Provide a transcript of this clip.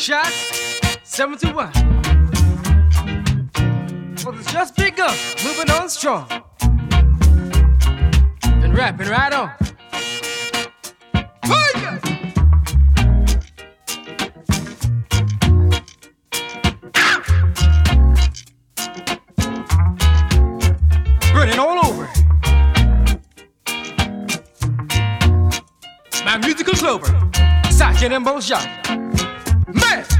shots, 721. Well, it's just begun, moving on strong. Been rapping right on. Hiya! Running all over. My musical clover, Sergeant and Bojan. Man!